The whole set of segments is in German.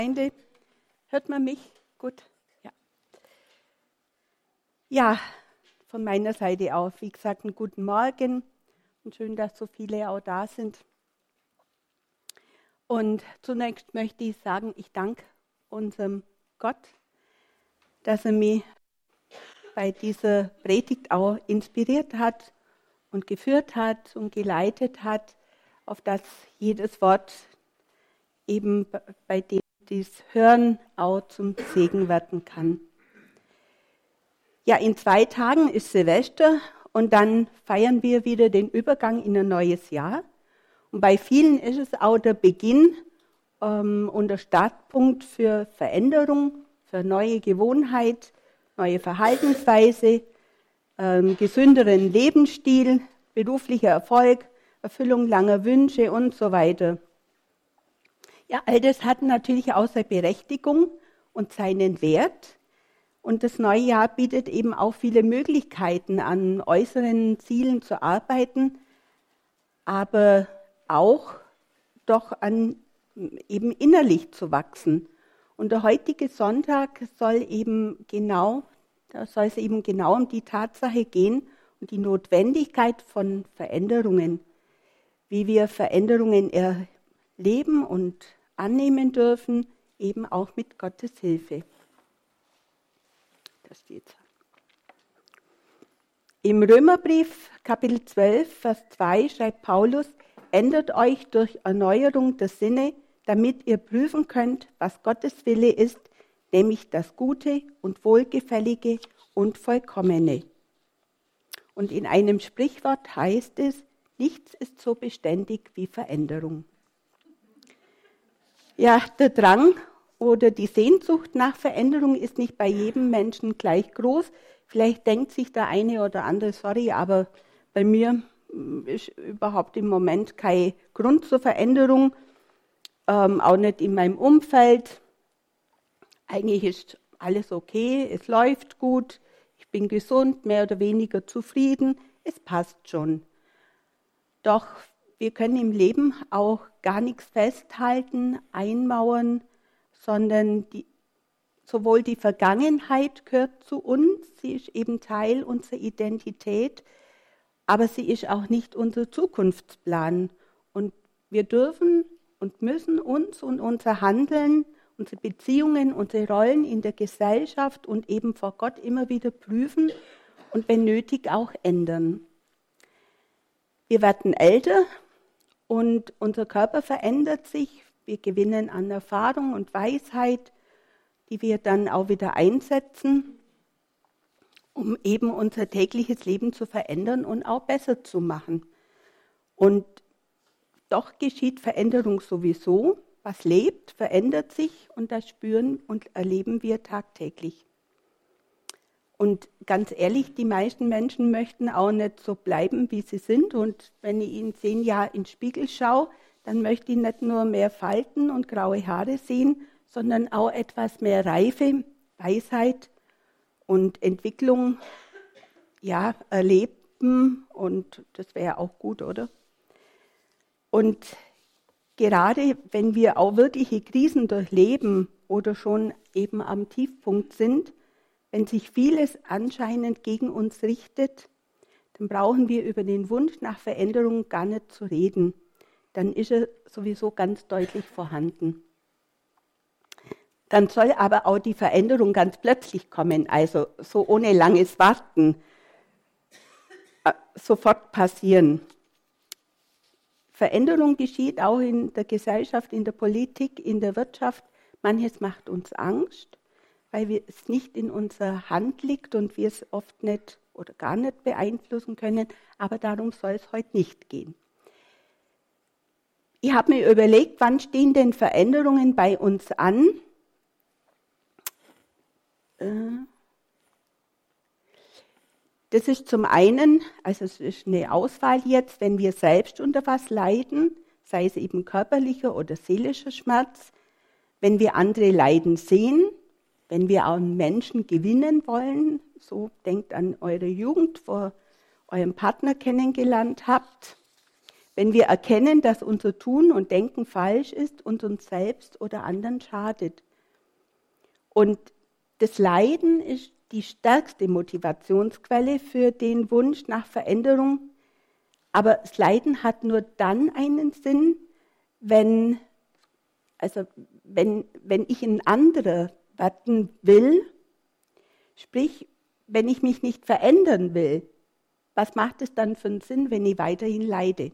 Gemeinde, hört man mich? Gut? Ja. Ja, von meiner Seite auch, wie gesagt, einen guten Morgen und schön, dass so viele auch da sind. Und zunächst möchte ich sagen, ich danke unserem Gott, dass er mich bei dieser Predigt auch inspiriert hat und geführt hat und geleitet hat, auf das jedes Wort eben bei dem dies Hören auch zum Segen werden kann. Ja, in 2 Tagen ist Silvester und dann feiern wir wieder den Übergang in ein neues Jahr. Und bei vielen ist es auch der Beginn und der Startpunkt für Veränderung, für neue Gewohnheit, neue Verhaltensweise, gesünderen Lebensstil, beruflicher Erfolg, Erfüllung langer Wünsche und so weiter. Ja, all das hat natürlich auch seine Berechtigung und seinen Wert. Und das neue Jahr bietet eben auch viele Möglichkeiten, an äußeren Zielen zu arbeiten, aber auch doch an eben innerlich zu wachsen. Und der heutige Sonntag soll es eben genau um die Tatsache gehen und die Notwendigkeit von Veränderungen, wie wir Veränderungen erleben und annehmen dürfen, eben auch mit Gottes Hilfe. Das steht. Im Römerbrief, Kapitel 12, Vers 2 schreibt Paulus: Ändert euch durch Erneuerung der Sinne, damit ihr prüfen könnt, was Gottes Wille ist, nämlich das Gute und Wohlgefällige und Vollkommene. Und in einem Sprichwort heißt es: Nichts ist so beständig wie Veränderung. Ja, der Drang oder die Sehnsucht nach Veränderung ist nicht bei jedem Menschen gleich groß. Vielleicht denkt sich der eine oder andere, sorry, aber bei mir ist überhaupt im Moment kein Grund zur Veränderung, auch nicht in meinem Umfeld. Eigentlich ist alles okay, es läuft gut, ich bin gesund, mehr oder weniger zufrieden, es passt schon. Doch wir können im Leben auch gar nichts festhalten, einmauern, sondern sowohl die Vergangenheit gehört zu uns, sie ist eben Teil unserer Identität, aber sie ist auch nicht unser Zukunftsplan. Und wir dürfen und müssen uns und unser Handeln, unsere Beziehungen, unsere Rollen in der Gesellschaft und eben vor Gott immer wieder prüfen und wenn nötig auch ändern. Wir werden älter und unser Körper verändert sich. Wir gewinnen an Erfahrung und Weisheit, die wir dann auch wieder einsetzen, um eben unser tägliches Leben zu verändern und auch besser zu machen. Und doch geschieht Veränderung sowieso. Was lebt, verändert sich und das spüren und erleben wir tagtäglich. Und ganz ehrlich, die meisten Menschen möchten auch nicht so bleiben, wie sie sind. Und wenn ich in 10 Jahren in den Spiegel schaue, dann möchte ich nicht nur mehr Falten und graue Haare sehen, sondern auch etwas mehr Reife, Weisheit und Entwicklung erleben. Und das wäre auch gut, oder? Und gerade wenn wir auch wirkliche Krisen durchleben oder schon eben am Tiefpunkt sind, wenn sich vieles anscheinend gegen uns richtet, dann brauchen wir über den Wunsch nach Veränderung gar nicht zu reden. Dann ist er sowieso ganz deutlich vorhanden. Dann soll aber auch die Veränderung ganz plötzlich kommen, also so ohne langes Warten, sofort passieren. Veränderung geschieht auch in der Gesellschaft, in der Politik, in der Wirtschaft. Manches macht uns Angst, weil es nicht in unserer Hand liegt und wir es oft nicht oder gar nicht beeinflussen können. Aber darum soll es heute nicht gehen. Ich habe mir überlegt, wann stehen denn Veränderungen bei uns an? Das ist zum einen, also es ist eine Auswahl jetzt, wenn wir selbst unter was leiden, sei es eben körperlicher oder seelischer Schmerz, wenn wir andere leiden sehen, wenn wir auch einen Menschen gewinnen wollen, so denkt an eure Jugend, wo ihr euren Partner kennengelernt habt, wenn wir erkennen, dass unser Tun und Denken falsch ist und uns selbst oder anderen schadet. Und das Leiden ist die stärkste Motivationsquelle für den Wunsch nach Veränderung. Aber das Leiden hat nur dann einen Sinn, wenn ich ein anderer werden will, sprich, wenn ich mich nicht verändern will, was macht es dann für einen Sinn, wenn ich weiterhin leide?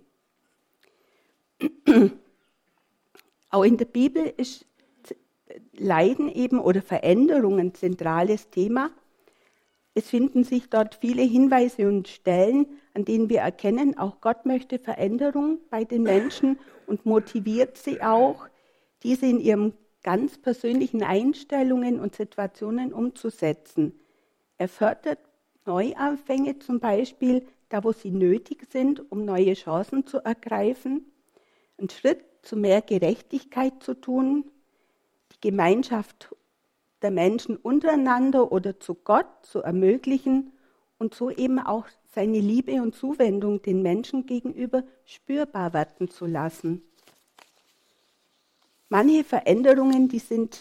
Auch in der Bibel ist Leiden eben oder Veränderung ein zentrales Thema. Es finden sich dort viele Hinweise und Stellen, an denen wir erkennen, auch Gott möchte Veränderung bei den Menschen und motiviert sie auch, diese in ihren ganz persönlichen Einstellungen und Situationen umzusetzen. Er fördert Neuanfänge zum Beispiel, da wo sie nötig sind, um neue Chancen zu ergreifen, einen Schritt zu mehr Gerechtigkeit zu tun, die Gemeinschaft der Menschen untereinander oder zu Gott zu ermöglichen und so eben auch seine Liebe und Zuwendung den Menschen gegenüber spürbar werden zu lassen. Manche Veränderungen, die sind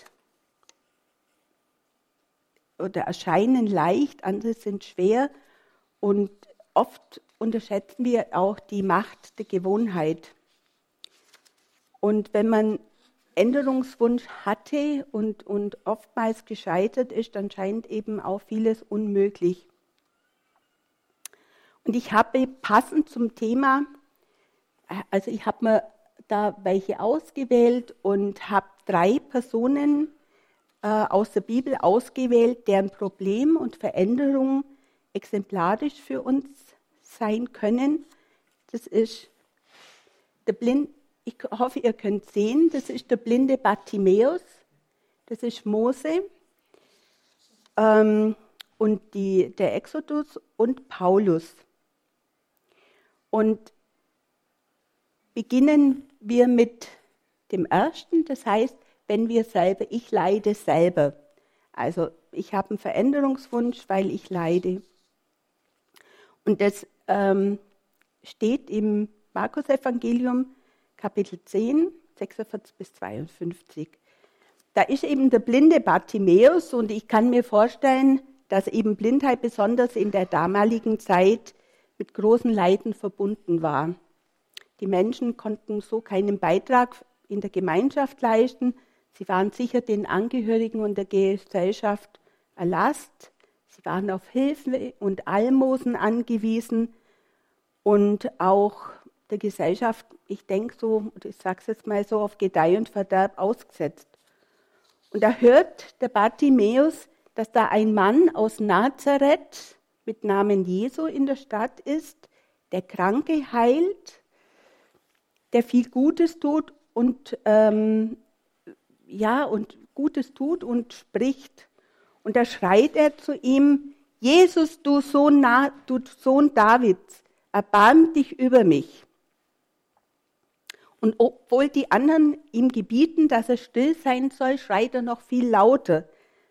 oder erscheinen leicht, andere sind schwer und oft unterschätzen wir auch die Macht der Gewohnheit. Und wenn man Änderungswunsch hatte und oftmals gescheitert ist, dann scheint eben auch vieles unmöglich. Und ich habe passend zum Thema, also ich habe mir da welche ausgewählt und habe 3 Personen aus der Bibel ausgewählt, deren Problem und Veränderung exemplarisch für uns sein können. Das ist ich hoffe, ihr könnt sehen, das ist der blinde Bartimäus, das ist Mose und der Exodus und Paulus. Und beginnen wir mit dem ersten, das heißt, ich leide selber. Also ich habe einen Veränderungswunsch, weil ich leide. Und das steht im Markus-Evangelium, Kapitel 10, 46 bis 52. Da ist eben der blinde Bartimäus und ich kann mir vorstellen, dass eben Blindheit besonders in der damaligen Zeit mit großen Leiden verbunden war. Die Menschen konnten so keinen Beitrag in der Gemeinschaft leisten. Sie waren sicher den Angehörigen und der Gesellschaft eine Last. Sie waren auf Hilfe und Almosen angewiesen und auch der Gesellschaft, ich denke so, ich sage es jetzt mal so, auf Gedeih und Verderb ausgesetzt. Und da hört der Bartimäus, dass da ein Mann aus Nazareth mit Namen Jesu in der Stadt ist, der Kranke heilt, der viel Gutes tut und Gutes tut und spricht. Und da schreit er zu ihm: Jesus, du Sohn Davids, erbarm dich über mich. Und obwohl die anderen ihm gebieten, dass er still sein soll, schreit er noch viel lauter.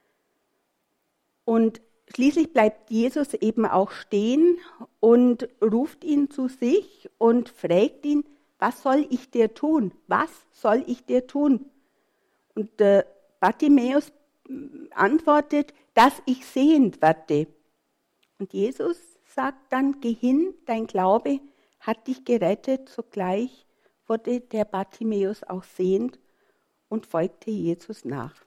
Und schließlich bleibt Jesus eben auch stehen und ruft ihn zu sich und fragt ihn: Was soll ich dir tun? Was soll ich dir tun? Und Bartimäus antwortet: Dass ich sehend werde. Und Jesus sagt dann: Geh hin, dein Glaube hat dich gerettet. Sogleich wurde der Bartimäus auch sehend und folgte Jesus nach.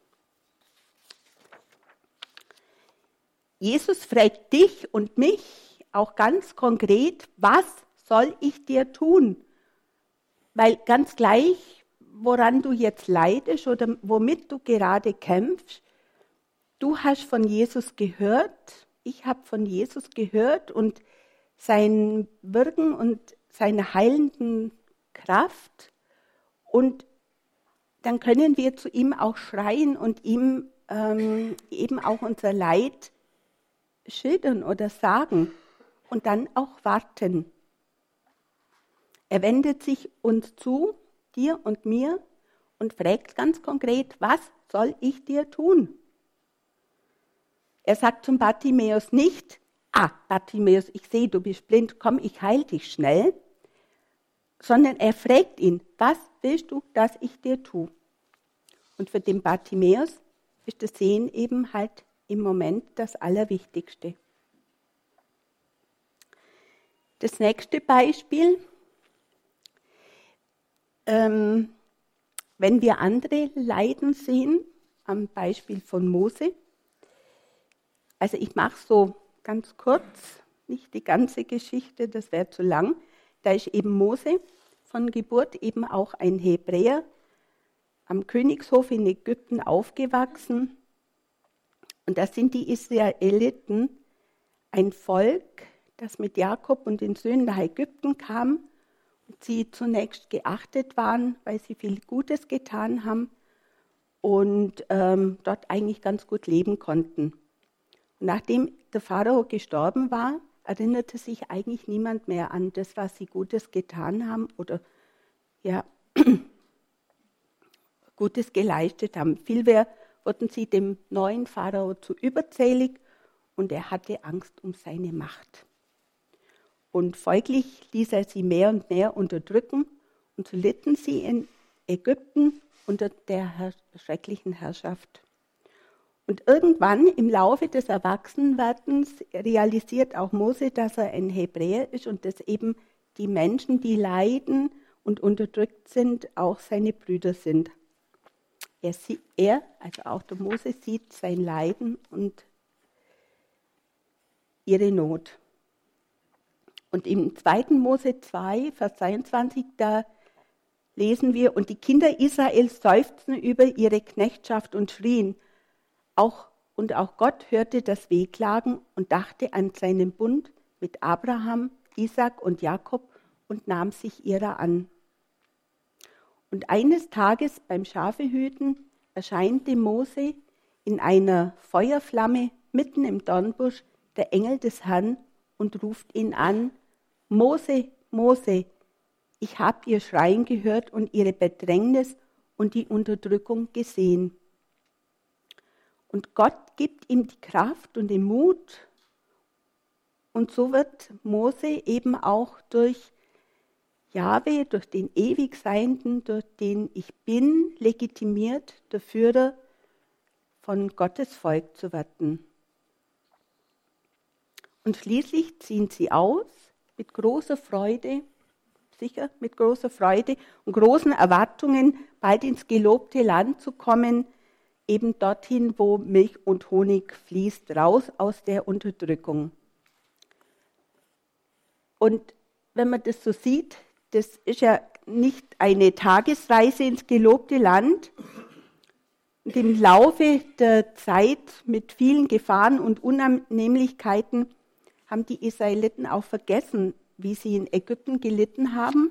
Jesus fragt dich und mich auch ganz konkret: Was soll ich dir tun? Weil ganz gleich, woran du jetzt leidest oder womit du gerade kämpfst, du hast von Jesus gehört, ich habe von Jesus gehört und sein Wirken und seine heilenden Kraft, und dann können wir zu ihm auch schreien und ihm eben auch unser Leid schildern oder sagen und dann auch warten. Er wendet sich uns zu, dir und mir, und fragt ganz konkret: Was soll ich dir tun? Er sagt zum Bartimäus nicht: Bartimäus, ich sehe, du bist blind, komm, ich heile dich schnell. sondern er fragt ihn, was willst du, dass ich dir tue? Und für den Bartimäus ist das Sehen eben halt im Moment das Allerwichtigste. Das nächste Beispiel, wenn wir andere leiden sehen, am Beispiel von Mose. Also ich mache so ganz kurz, nicht die ganze Geschichte, das wäre zu lang. Da ist eben Mose von Geburt eben auch ein Hebräer, am Königshof in Ägypten aufgewachsen. Und das sind die Israeliten, ein Volk, das mit Jakob und den Söhnen nach Ägypten kam und sie zunächst geachtet waren, weil sie viel Gutes getan haben und dort eigentlich ganz gut leben konnten. Und nachdem der Pharao gestorben war, erinnerte sich eigentlich niemand mehr an das, was sie Gutes getan haben oder ja, Gutes geleistet haben. Vielmehr wurden sie dem neuen Pharao zu überzählig und er hatte Angst um seine Macht. Und folglich ließ er sie mehr und mehr unterdrücken und so litten sie in Ägypten unter der schrecklichen Herrschaft. Und irgendwann im Laufe des Erwachsenwerdens realisiert auch Mose, dass er ein Hebräer ist und dass eben die Menschen, die leiden und unterdrückt sind, auch seine Brüder sind. Er, also auch der Mose, sieht sein Leiden und ihre Not. Und im 2. Mose 2, Vers 22, da lesen wir, und die Kinder Israels seufzten über ihre Knechtschaft und schrien. Auch Gott hörte das Wehklagen und dachte an seinen Bund mit Abraham, Isaak und Jakob und nahm sich ihrer an. Und eines Tages beim Schafehüten erscheint dem Mose in einer Feuerflamme mitten im Dornbusch der Engel des Herrn und ruft ihn an, Mose, Mose, ich habe ihr Schreien gehört und ihre Bedrängnis und die Unterdrückung gesehen. Und Gott gibt ihm die Kraft und den Mut. Und so wird Mose eben auch durch Jahwe, durch den Ewigseienden, durch den Ich Bin, legitimiert, der Führer von Gottes Volk zu werden. Und schließlich ziehen sie aus mit großer Freude, sicher mit großer Freude und großen Erwartungen, bald ins gelobte Land zu kommen, eben dorthin, wo Milch und Honig fließt, raus aus der Unterdrückung. Und wenn man das so sieht, das ist ja nicht eine Tagesreise ins gelobte Land. Und im Laufe der Zeit mit vielen Gefahren und Unannehmlichkeiten haben die Israeliten auch vergessen, wie sie in Ägypten gelitten haben.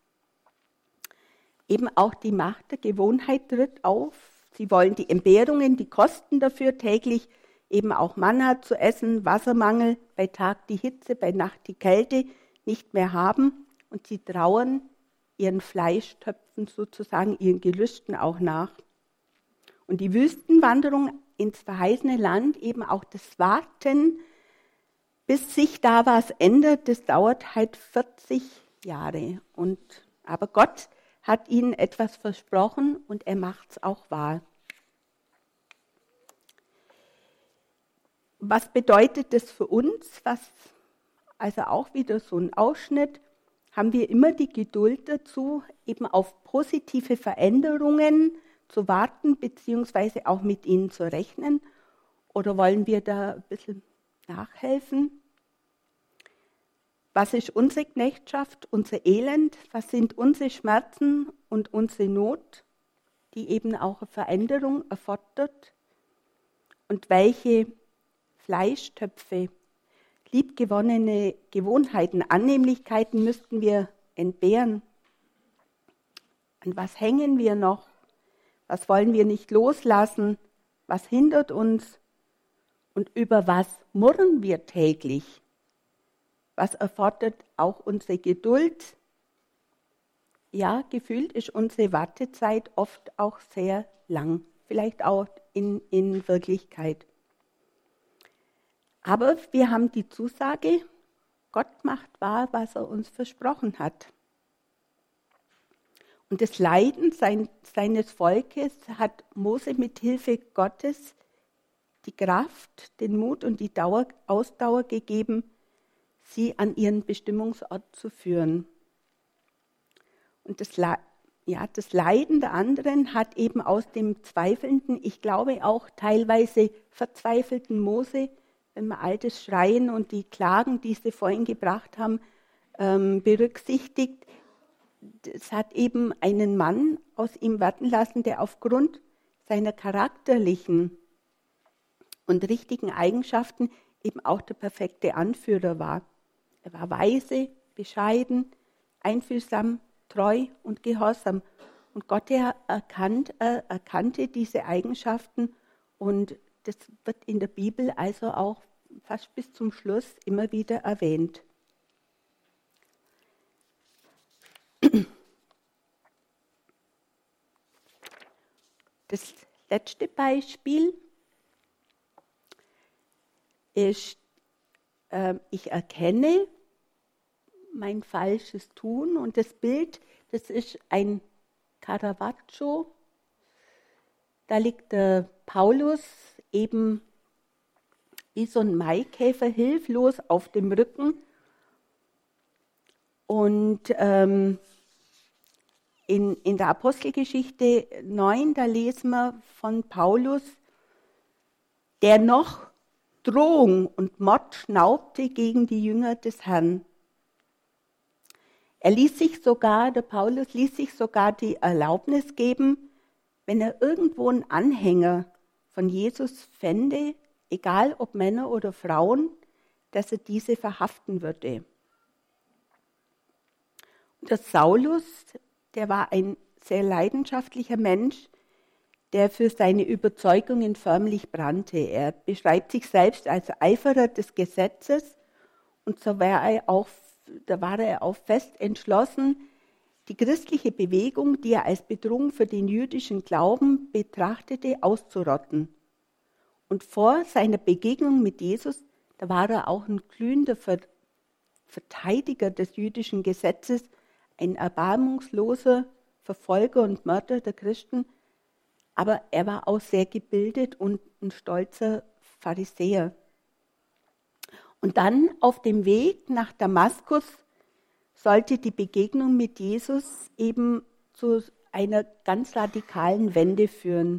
Eben auch die Macht der Gewohnheit tritt auf. Sie wollen die Entbehrungen, die Kosten dafür täglich, eben auch Manna zu essen, Wassermangel, bei Tag die Hitze, bei Nacht die Kälte nicht mehr haben. Und sie trauern ihren Fleischtöpfen sozusagen, ihren Gelüsten auch nach. Und die Wüstenwanderung ins verheißene Land, eben auch das Warten, bis sich da was ändert, das dauert halt 40 Jahre. Aber Gott hat ihnen etwas versprochen und er macht es auch wahr. Was bedeutet das für uns? Also auch wieder so ein Ausschnitt. Haben wir immer die Geduld dazu, eben auf positive Veränderungen zu warten, beziehungsweise auch mit ihnen zu rechnen? Oder wollen wir da ein bisschen nachhelfen? Was ist unsere Knechtschaft, unser Elend? Was sind unsere Schmerzen und unsere Not, die eben auch eine Veränderung erfordert? Und welche Fleischtöpfe, liebgewonnene Gewohnheiten, Annehmlichkeiten müssten wir entbehren? An was hängen wir noch? Was wollen wir nicht loslassen? Was hindert uns? Und über was murren wir täglich? Was erfordert auch unsere Geduld? Ja, gefühlt ist unsere Wartezeit oft auch sehr lang, vielleicht auch in Wirklichkeit. Aber wir haben die Zusage, Gott macht wahr, was er uns versprochen hat. Und das Leiden seines Volkes hat Mose mit Hilfe Gottes die Kraft, den Mut und die Ausdauer gegeben, sie an ihren Bestimmungsort zu führen. Und das Leiden der anderen hat eben aus dem zweifelnden, ich glaube auch teilweise verzweifelten Mose, wenn wir all das Schreien und die Klagen, die sie vorhin gebracht haben, berücksichtigt. Es hat eben einen Mann aus ihm werden lassen, der aufgrund seiner charakterlichen und richtigen Eigenschaften eben auch der perfekte Anführer war. Er war weise, bescheiden, einfühlsam, treu und gehorsam. Und Gott erkannte diese Eigenschaften und das wird in der Bibel also auch fast bis zum Schluss immer wieder erwähnt. Das letzte Beispiel ist, ich erkenne mein falsches Tun und das Bild, das ist ein Caravaggio. Da liegt der Paulus eben wie so ein Maikäfer hilflos auf dem Rücken und in der Apostelgeschichte 9, da lesen wir von Paulus, der noch Drohung und Mord schnaubte gegen die Jünger des Herrn. Der Paulus ließ sich sogar die Erlaubnis geben, wenn er irgendwo einen Anhänger von Jesus fände, egal ob Männer oder Frauen, dass er diese verhaften würde. Und der Saulus, der war ein sehr leidenschaftlicher Mensch, der für seine Überzeugungen förmlich brannte. Er beschreibt sich selbst als Eiferer des Gesetzes und so war er auch fest entschlossen, die christliche Bewegung, die er als Bedrohung für den jüdischen Glauben betrachtete, auszurotten. Und vor seiner Begegnung mit Jesus, da war er auch ein glühender Verteidiger des jüdischen Gesetzes, ein erbarmungsloser Verfolger und Mörder der Christen, aber er war auch sehr gebildet und ein stolzer Pharisäer. Und dann auf dem Weg nach Damaskus sollte die Begegnung mit Jesus eben zu einer ganz radikalen Wende führen.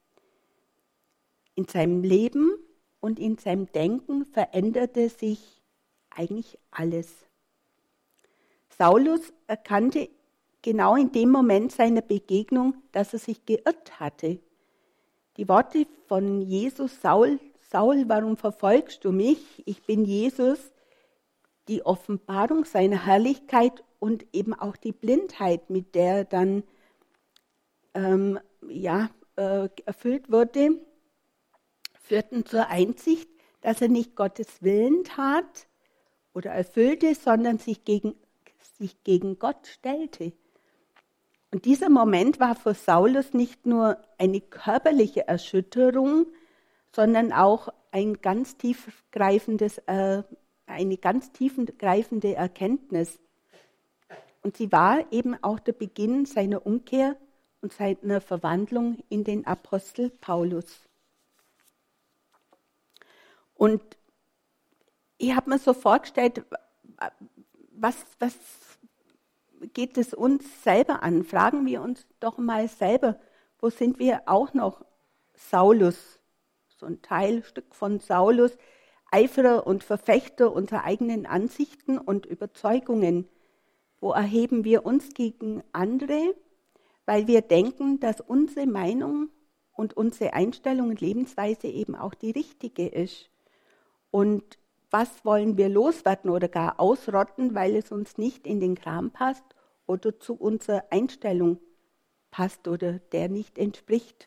In seinem Leben und in seinem Denken veränderte sich eigentlich alles. Saulus erkannte genau in dem Moment seiner Begegnung, dass er sich geirrt hatte. Die Worte von Jesus: Saul, Saul, warum verfolgst du mich? Ich bin Jesus. Die Offenbarung seiner Herrlichkeit und eben auch die Blindheit, mit der er dann erfüllt wurde, führten zur Einsicht, dass er nicht Gottes Willen tat oder erfüllte, sondern sich gegen Gott stellte. Und dieser Moment war für Saulus nicht nur eine körperliche Erschütterung, sondern auch eine ganz tiefgreifende Erkenntnis. Und sie war eben auch der Beginn seiner Umkehr und seiner Verwandlung in den Apostel Paulus. Und ich habe mir so vorgestellt, was geht es uns selber an? Fragen wir uns doch mal selber, wo sind wir auch noch Saulus, so ein Teilstück von Saulus, Eiferer und Verfechter unserer eigenen Ansichten und Überzeugungen. Wo erheben wir uns gegen andere, weil wir denken, dass unsere Meinung und unsere Einstellung und Lebensweise eben auch die richtige ist? Und was wollen wir loswerden oder gar ausrotten, weil es uns nicht in den Kram passt oder zu unserer Einstellung passt oder der nicht entspricht?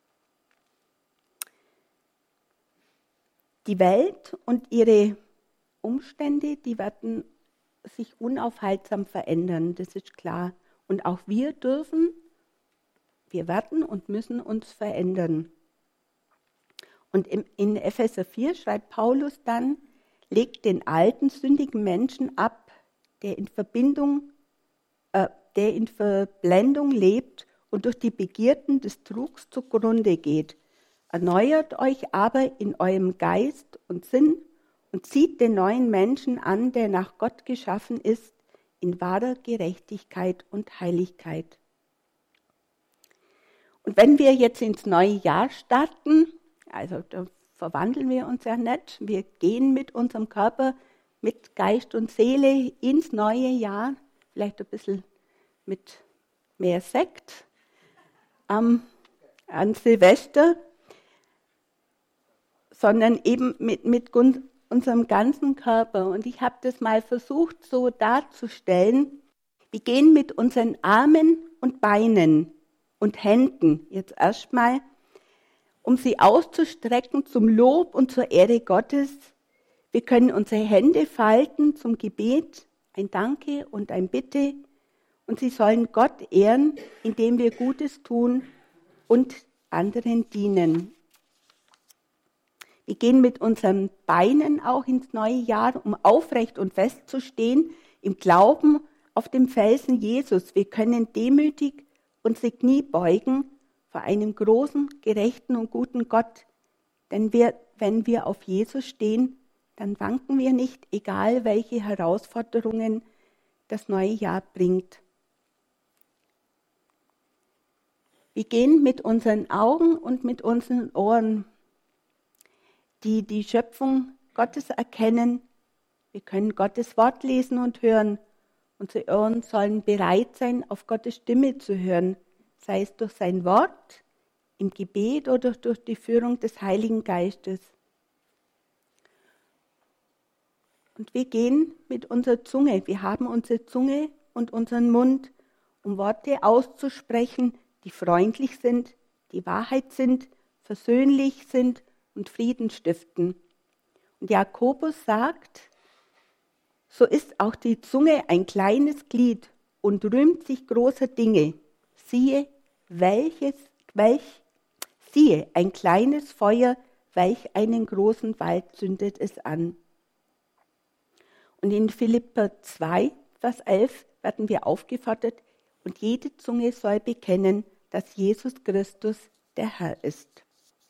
Die Welt und ihre Umstände, die werden sich unaufhaltsam verändern, das ist klar. Und auch wir werden und müssen uns verändern. Und in Epheser 4 schreibt Paulus dann: Legt den alten, sündigen Menschen ab, der in Verbindung der in Verblendung lebt und durch die Begierden des Trugs zugrunde geht. Erneuert euch aber in eurem Geist und Sinn und zieht den neuen Menschen an, der nach Gott geschaffen ist, in wahrer Gerechtigkeit und Heiligkeit. Und wenn wir jetzt ins neue Jahr starten, also da verwandeln wir uns ja nicht, wir gehen mit unserem Körper, mit Geist und Seele ins neue Jahr, vielleicht ein bisschen mit mehr Sekt an Silvester, sondern eben mit unserem ganzen Körper. Und ich habe das mal versucht so darzustellen. Wir gehen mit unseren Armen und Beinen und Händen jetzt erstmal, um sie auszustrecken zum Lob und zur Ehre Gottes. Wir können unsere Hände falten zum Gebet, ein Danke und ein Bitte. Und sie sollen Gott ehren, indem wir Gutes tun und anderen dienen. Wir gehen mit unseren Beinen auch ins neue Jahr, um aufrecht und fest zu stehen, im Glauben auf dem Felsen Jesus. Wir können demütig unsere Knie beugen vor einem großen, gerechten und guten Gott. Denn wenn wir auf Jesus stehen, dann wanken wir nicht, egal welche Herausforderungen das neue Jahr bringt. Wir gehen mit unseren Augen und mit unseren Ohren, die die Schöpfung Gottes erkennen. Wir können Gottes Wort lesen und hören. Unsere Ohren sollen bereit sein, auf Gottes Stimme zu hören, sei es durch sein Wort, im Gebet oder durch die Führung des Heiligen Geistes. Und wir gehen mit unserer Zunge. Wir haben unsere Zunge und unseren Mund, um Worte auszusprechen, die freundlich sind, die Wahrheit sind, versöhnlich sind und Frieden stiften. Und Jakobus sagt, so ist auch die Zunge ein kleines Glied und rühmt sich großer Dinge. Siehe, ein kleines Feuer, welch einen großen Wald zündet es an. Und in Philipper 2, Vers 11 werden wir aufgefordert, und jede Zunge soll bekennen, dass Jesus Christus der Herr ist.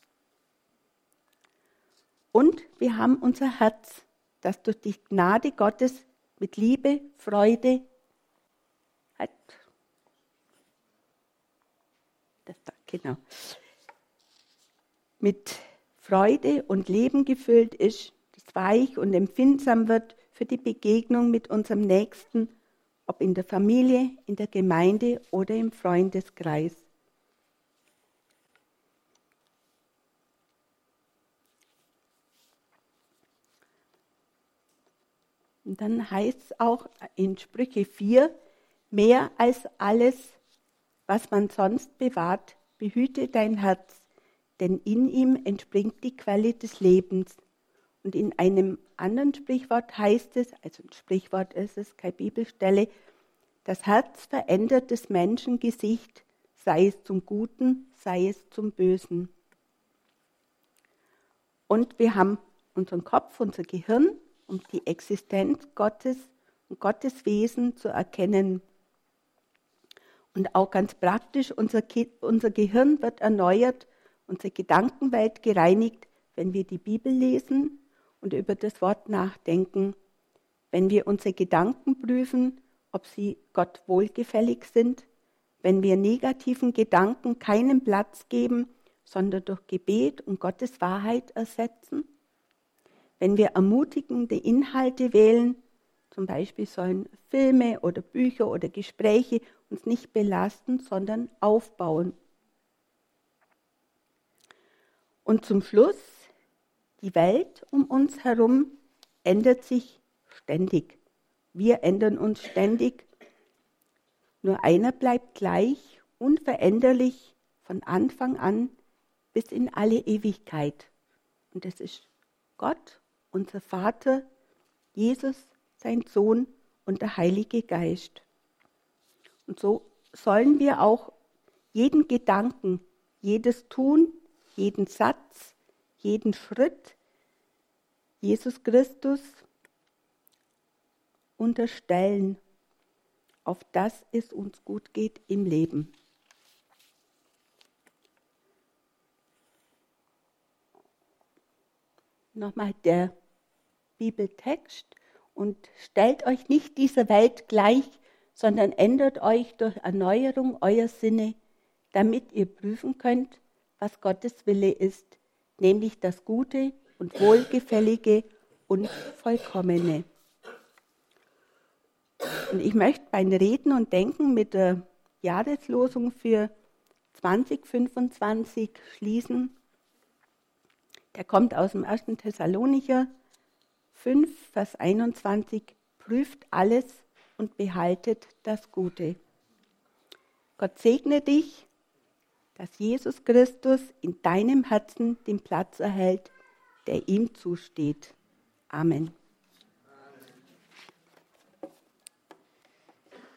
Und wir haben unser Herz, das durch die Gnade Gottes mit Liebe, Freude, mit Freude und Leben gefüllt ist, das weich und empfindsam wird für die Begegnung mit unserem Nächsten, ob in der Familie, in der Gemeinde oder im Freundeskreis. Und dann heißt es auch in Sprüche 4, mehr als alles, was man sonst bewahrt, behüte dein Herz, denn in ihm entspringt die Quelle des Lebens. Und in einem anderen Sprichwort heißt es, also ein Sprichwort ist es, keine Bibelstelle, das Herz verändert des Menschen Gesicht, sei es zum Guten, sei es zum Bösen. Und wir haben unseren Kopf, unser Gehirn, um die Existenz Gottes und Gottes Wesen zu erkennen. Und auch ganz praktisch, unser Gehirn wird erneuert, unsere Gedankenwelt gereinigt, wenn wir die Bibel lesen und über das Wort nachdenken, wenn wir unsere Gedanken prüfen, ob sie Gott wohlgefällig sind, wenn wir negativen Gedanken keinen Platz geben, sondern durch Gebet und Gottes Wahrheit ersetzen, wenn wir ermutigende Inhalte wählen, zum Beispiel sollen Filme oder Bücher oder Gespräche uns nicht belasten, sondern aufbauen. Und zum Schluss, die Welt um uns herum ändert sich ständig. Wir ändern uns ständig. Nur einer bleibt gleich, unveränderlich von Anfang an bis in alle Ewigkeit. Und das ist Gott, unser Vater, Jesus, sein Sohn und der Heilige Geist. Und so sollen wir auch jeden Gedanken, jedes Tun, jeden Satz, jeden Schritt Jesus Christus unterstellen. auf dass es uns gut geht im Leben. Nochmal der Bibeltext. Und stellt euch nicht dieser Welt gleich, sondern ändert euch durch Erneuerung eurer Sinne, damit ihr prüfen könnt, was Gottes Wille ist, nämlich das Gute und Wohlgefällige und Vollkommene. Und ich möchte beim Reden und Denken mit der Jahreslosung für 2025 schließen. Der kommt aus dem 1. Thessalonicher 5, Vers 21. Prüft alles und behaltet das Gute. Gott segne dich, dass Jesus Christus in deinem Herzen den Platz erhält, der ihm zusteht. Amen.